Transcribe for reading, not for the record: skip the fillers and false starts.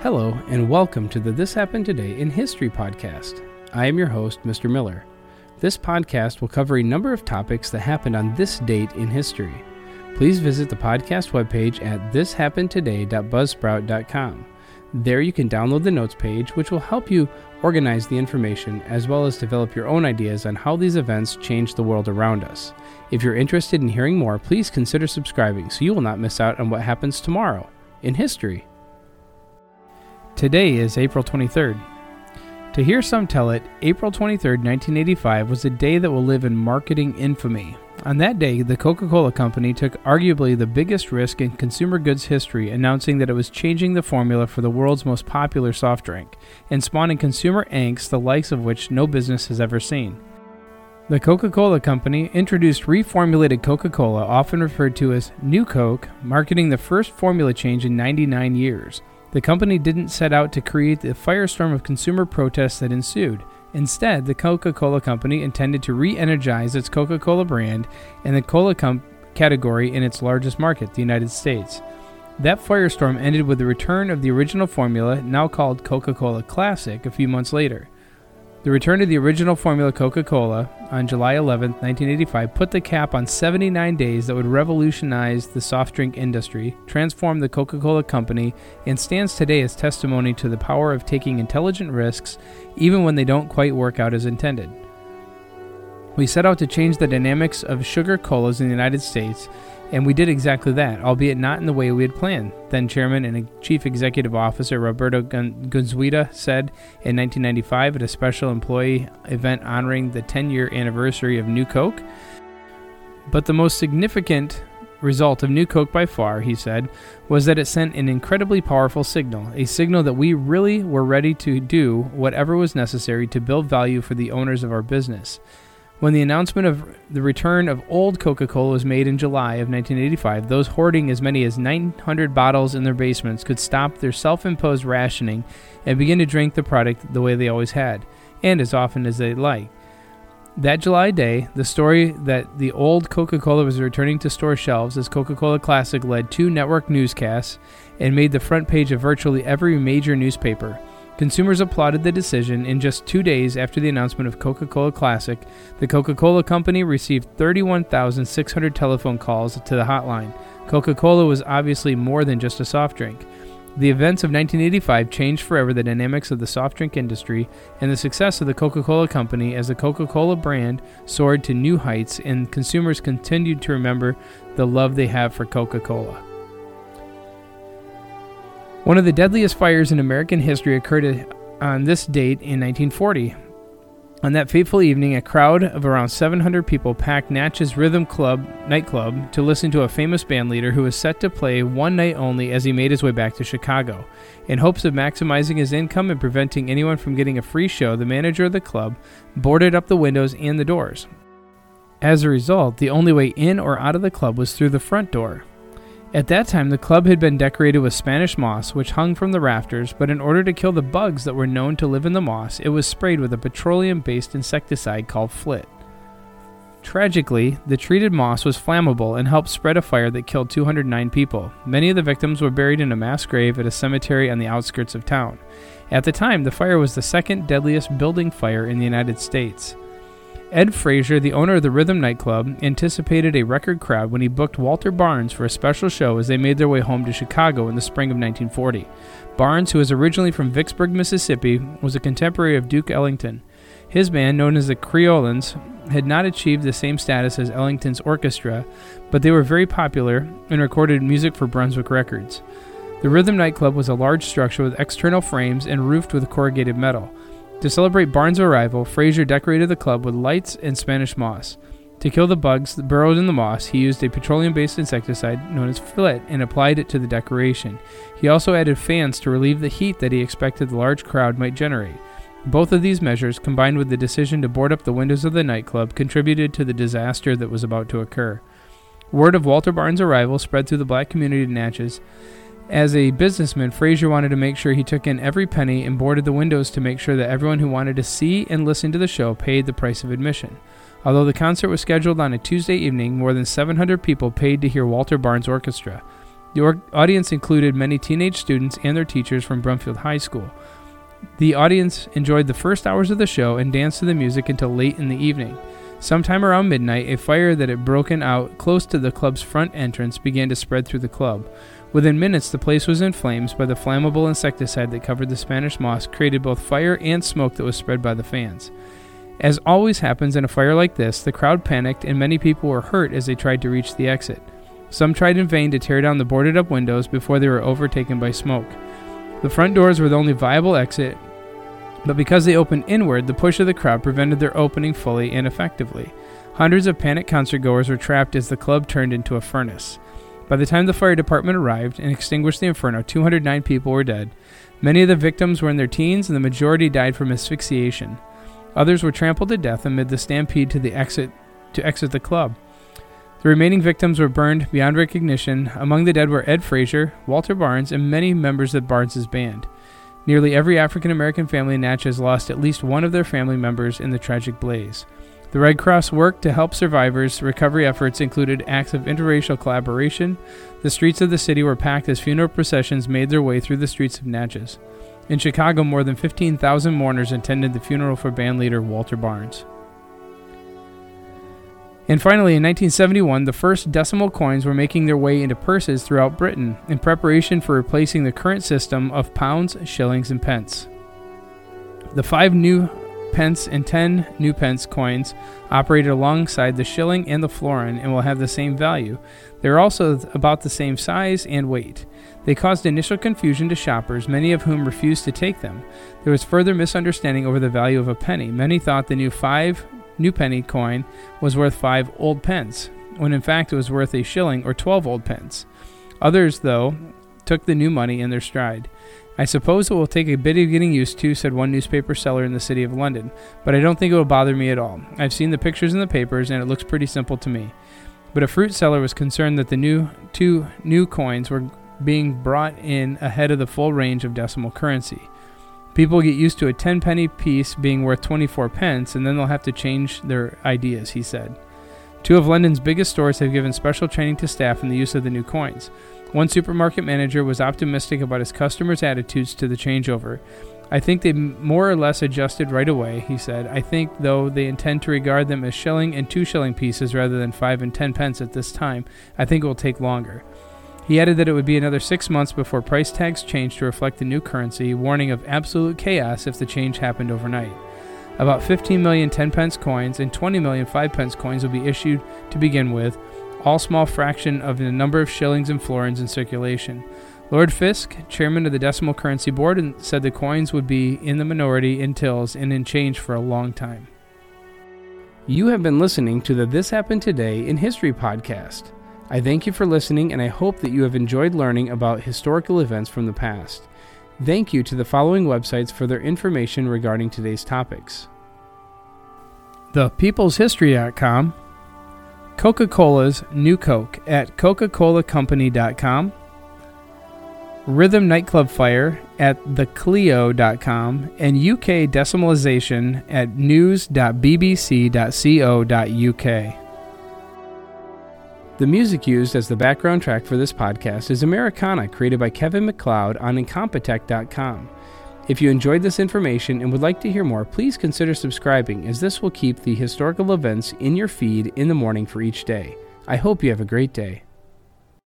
Hello, and welcome to the This Happened Today in History podcast. I am your host, Mr. Miller. This podcast will cover a number of topics that happened on this date in history. Please visit the podcast webpage at thishappenedtoday.buzzsprout.com. There you can download the notes page, which will help you organize the information as well as develop your own ideas on how these events change the world around us. If you're interested in hearing more, please consider subscribing so you will not miss out on what happens tomorrow in history. Today is April 23rd. To hear some tell it, April 23rd, 1985 was a day that will live in marketing infamy. On that day, the Coca-Cola Company took arguably the biggest risk in consumer goods history, announcing that it was changing the formula for the world's most popular soft drink, and spawning consumer angst the likes of which no business has ever seen. The Coca-Cola Company introduced reformulated Coca-Cola, often referred to as New Coke, marketing the first formula change in 99 years. The company didn't set out to create the firestorm of consumer protests that ensued. Instead, the Coca-Cola Company intended to re-energize its Coca-Cola brand and the cola category in its largest market, the United States. That firestorm ended with the return of the original formula, now called Coca-Cola Classic, a few months later. The return of the original formula Coca-Cola on July 11, 1985, put the cap on 79 days that would revolutionize the soft drink industry, transform the Coca-Cola Company, and stands today as testimony to the power of taking intelligent risks, even when they don't quite work out as intended. We set out to change the dynamics of sugar colas in the United States, and we did exactly that, albeit not in the way we had planned, then Chairman and Chief Executive Officer Roberto Goizueta said in 1995 at a special employee event honoring the 10-year anniversary of New Coke. But the most significant result of New Coke by far, he said, was that it sent an incredibly powerful signal, a signal that we really were ready to do whatever was necessary to build value for the owners of our business. When the announcement of the return of old Coca-Cola was made in July of 1985, those hoarding as many as 900 bottles in their basements could stop their self-imposed rationing and begin to drink the product the way they always had, and as often as they liked. That July day, the story that the old Coca-Cola was returning to store shelves as Coca-Cola Classic led 2 network newscasts and made the front page of virtually every major newspaper. Consumers applauded the decision. In just 2 days after the announcement of Coca-Cola Classic, the Coca-Cola Company received 31,600 telephone calls to the hotline. Coca-Cola was obviously more than just a soft drink. The events of 1985 changed forever the dynamics of the soft drink industry, and the success of the Coca-Cola Company as the Coca-Cola brand soared to new heights, and consumers continued to remember the love they have for Coca-Cola. One of the deadliest fires in American history occurred on this date in 1940. On that fateful evening, a crowd of around 700 people packed Natchez Rhythm nightclub to listen to a famous bandleader who was set to play one night only as he made his way back to Chicago. In hopes of maximizing his income and preventing anyone from getting a free show, the manager of the club boarded up the windows and the doors. As a result, the only way in or out of the club was through the front door. At that time, the club had been decorated with Spanish moss, which hung from the rafters, but in order to kill the bugs that were known to live in the moss, it was sprayed with a petroleum-based insecticide called Flit. Tragically, the treated moss was flammable and helped spread a fire that killed 209 people. Many of the victims were buried in a mass grave at a cemetery on the outskirts of town. At the time, the fire was the second deadliest building fire in the United States. Ed Frazier, the owner of the Rhythm nightclub, anticipated a record crowd when he booked Walter Barnes for a special show as they made their way home to Chicago in the spring of 1940. Barnes, who was originally from Vicksburg, Mississippi, was a contemporary of Duke Ellington. His band, known as the Creolans, had not achieved the same status as Ellington's orchestra, but they were very popular and recorded music for Brunswick Records. The Rhythm nightclub was a large structure with external frames and roofed with corrugated metal. To celebrate Barnes' arrival, Frazier decorated the club with lights and Spanish moss. To kill the bugs that burrowed in the moss, he used a petroleum-based insecticide known as Flit and applied it to the decoration. He also added fans to relieve the heat that he expected the large crowd might generate. Both of these measures, combined with the decision to board up the windows of the nightclub, contributed to the disaster that was about to occur. Word of Walter Barnes' arrival spread through the black community of Natchez. As a businessman, Frazier wanted to make sure he took in every penny and boarded the windows to make sure that everyone who wanted to see and listen to the show paid the price of admission. Although the concert was scheduled on a Tuesday evening, more than 700 people paid to hear Walter Barnes' orchestra. The audience included many teenage students and their teachers from Brumfield High School. The audience enjoyed the first hours of the show and danced to the music until late in the evening. Sometime around midnight, a fire that had broken out close to the club's front entrance began to spread through the club. Within minutes, the place was in flames, but the flammable insecticide that covered the Spanish moss created both fire and smoke that was spread by the fans. As always happens in a fire like this, the crowd panicked and many people were hurt as they tried to reach the exit. Some tried in vain to tear down the boarded-up windows before they were overtaken by smoke. The front doors were the only viable exit, but because they opened inward, the push of the crowd prevented their opening fully and effectively. Hundreds of panicked concertgoers were trapped as the club turned into a furnace. By the time the fire department arrived and extinguished the inferno, 209 people were dead. Many of the victims were in their teens, and the majority died from asphyxiation. Others were trampled to death amid the stampede to exit the club. The remaining victims were burned beyond recognition. Among the dead were Ed Frazier, Walter Barnes, and many members of Barnes' band. Nearly every African-American family in Natchez lost at least one of their family members in the tragic blaze. The Red Cross worked to help survivors. Recovery efforts included acts of interracial collaboration. The streets of the city were packed as funeral processions made their way through the streets of Natchez. In Chicago, more than 15,000 mourners attended the funeral for bandleader Walter Barnes. And finally, in 1971, the first decimal coins were making their way into purses throughout Britain in preparation for replacing the current system of pounds, shillings, and pence. The 5 new pence and 10 new pence coins operated alongside the shilling and the florin and will have the same value. They are also about the same size and weight. They caused initial confusion to shoppers, many of whom refused to take them. There was further misunderstanding over the value of a penny. Many thought the new 5 new penny coin was worth 5 old pence, when in fact it was worth a shilling or 12 old pence. Others, though, took the new money in their stride. I suppose it will take a bit of getting used to, said one newspaper seller in the city of London, but I don't think it will bother me at all. I've seen the pictures in the papers and it looks pretty simple to me. But a fruit seller was concerned that the two new coins were being brought in ahead of the full range of decimal currency. People get used to a 10-penny piece being worth 24 pence, and then they'll have to change their ideas, he said. 2 of London's biggest stores have given special training to staff in the use of the new coins. One supermarket manager was optimistic about his customers' attitudes to the changeover. I think they more or less adjusted right away, he said. I think, though, they intend to regard them as shilling and 2 shilling pieces rather than 5 and 10 pence at this time. I think it will take longer. He added that it would be another 6 months before price tags changed to reflect the new currency, warning of absolute chaos if the change happened overnight. About 15 million 10-pence coins and 20 million 5-pence coins will be issued to begin with, all small fraction of the number of shillings and florins in circulation. Lord Fisk, chairman of the Decimal Currency Board, said the coins would be in the minority in tills and in change for a long time. You have been listening to the This Happened Today in History podcast. I thank you for listening, and I hope that you have enjoyed learning about historical events from the past. Thank you to the following websites for their information regarding today's topics: ThePeoplesHistory.com, Coca-Cola's New Coke at CocaColaCompany.com, Rhythm Nightclub Fire at theclio.com, and UK Decimalization at news.bbc.co.uk. The music used as the background track for this podcast is Americana, created by Kevin MacLeod on Incompetech.com. If you enjoyed this information and would like to hear more, please consider subscribing, as this will keep the historical events in your feed in the morning for each day. I hope you have a great day.